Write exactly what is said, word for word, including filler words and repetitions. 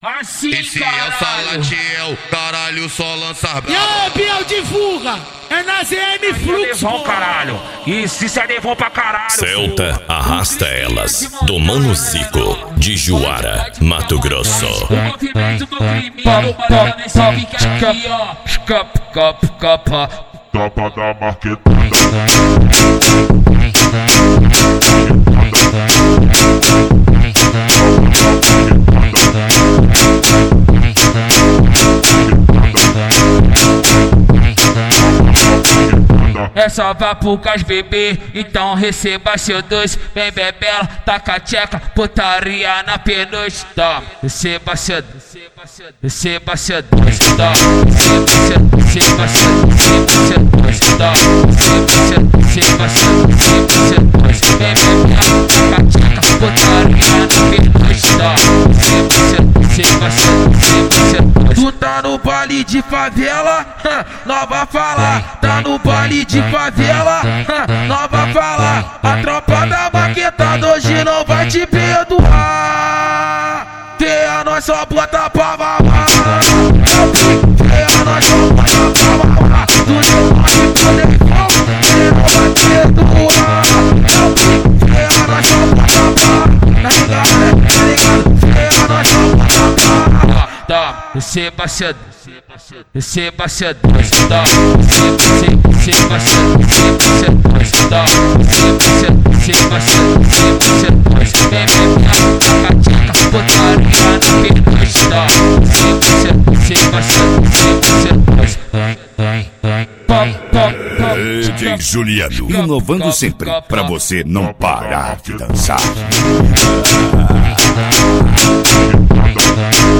Assim, esse caralho. é o Salatiel, caralho, só lança brava. E aí, Biel, divulga! É na Z N Fluxo, Devon, caralho. Isso, isso é Devon pra caralho. Celta arrasta elas do Mano Zico, de Juara, Mato Grosso. O movimento do crime, parada nesse pique aqui, ó. Capa, capa, capa. Tapa da marquetada. É só vapucas, bebê, então receba seu doce. Vem bebela, taca a tcheca, putaria na penugem. Toma, receba seu doce, receba seu doce. Toma, receba seu doce, toma, receba seu doce. Vem bebela, taca a tcheca, putaria na penugem. Toma, receba seu doce. Tu tá no baile de favela, nova fala. Tá no baile de favela, nova fala. A tropa da maquetada hoje não vai te perdoar. Vê a nós só bota pra mamar. Vê a nós só bota pra mamar. Tu não vai poder não, ele não vai perdoar. Vê a nós só bota pra tá ligado, né? Tá ligado? Vê a nós só bota pra toma, receba seu receba seu doce, toma, receba seu doce, toma, receba seu doce, vem beber, taca a tcheca, putaria na penugem, toma, receba seu doce. D J Juliano, inovando sempre, pra você não parar de dançar.